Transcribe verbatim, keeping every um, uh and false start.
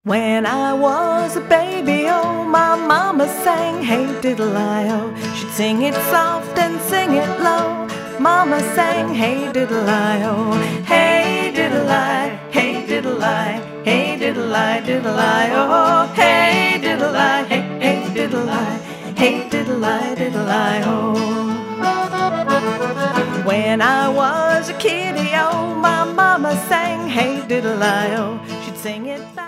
When I was a baby, oh, my mama sang, hey diddle-I-o. She'd sing it soft and sing it low. Mama sang, hey diddle-I-o. Hey diddle-I, hey diddle-I, hey diddle-I, diddle-I-o. Hey diddle-I, hey, hey diddle-I, hey diddle-I, diddle-I-o. When I was a kiddie, oh, my mama sang, hey diddle-I-o. She'd sing it